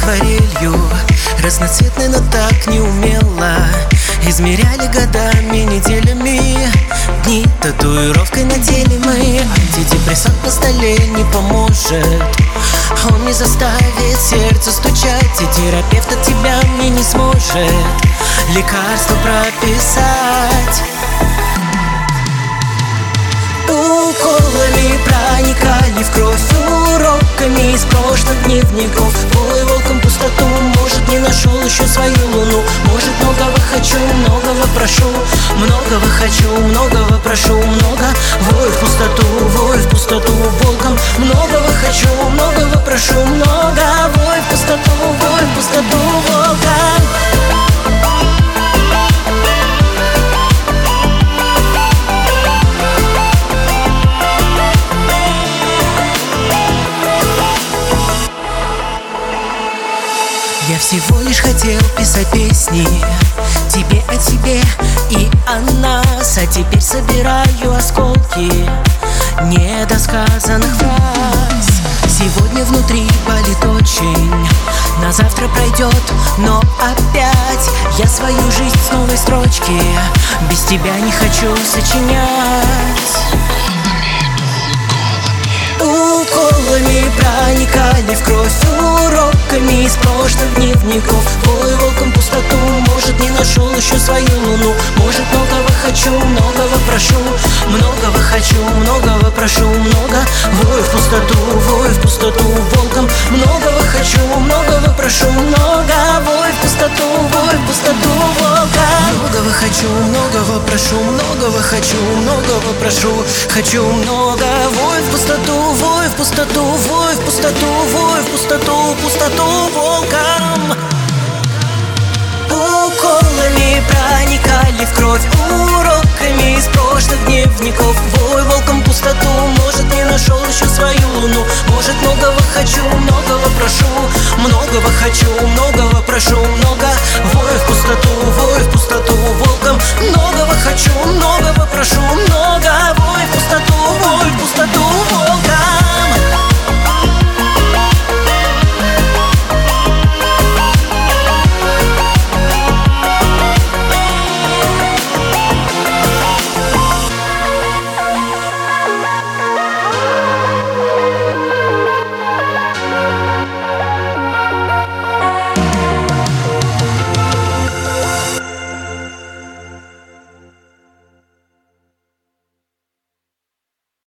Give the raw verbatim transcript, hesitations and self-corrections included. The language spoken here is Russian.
акварелью, разноцветной, но так неумело. Измеряли годами, неделями, дни татуировкой надели мы. Антидепрессант на столе не поможет, он не заставит сердце стучать, и терапевт от тебя мне не сможет лекарство прописать. Уколами проникали в кровь, уроками из прошлых дневников. Бой волком пустоту, может, не нашел еще свою луну. Может, многого хочу, многого прошу, многого хочу, многого прошу, много. Вой в пустоту, вой в пустоту волком. Многого хочу, многого прошу, много. Вой в пустоту, вой в пустоту волком. Я всего лишь хотел писать песни тебе о тебе и о нас, а теперь собираю осколки недосказанных фраз. Сегодня внутри болит очень, на завтра пройдет, но опять я свою жизнь с новой строчки без тебя не хочу сочинять. Уколами проникали в кровь, уроками из прошлых дневников. Бой волком пустоту, может, не нашел еще свою луну. Может, многого хочу, многого прошу, многого хочу, многого прошу, много. Вой в пустоту, вой в пустоту волком. Многого хочу, многого прошу, много. Вой в пустоту, вой в пустоту волком. Многого хочу, многого прошу, многого хочу, многого прошу, хочу много. Вой в пустоту, вой в пустоту, вой в пустоту, вой в пустоту, пустоту волком. Уколами проникали в кровь, уроками из прошлых дневников. Вой волком пустоту, может, не нашел еще свою луну. Может, многого хочу, многого прошу, многого хочу, многого прошу, много.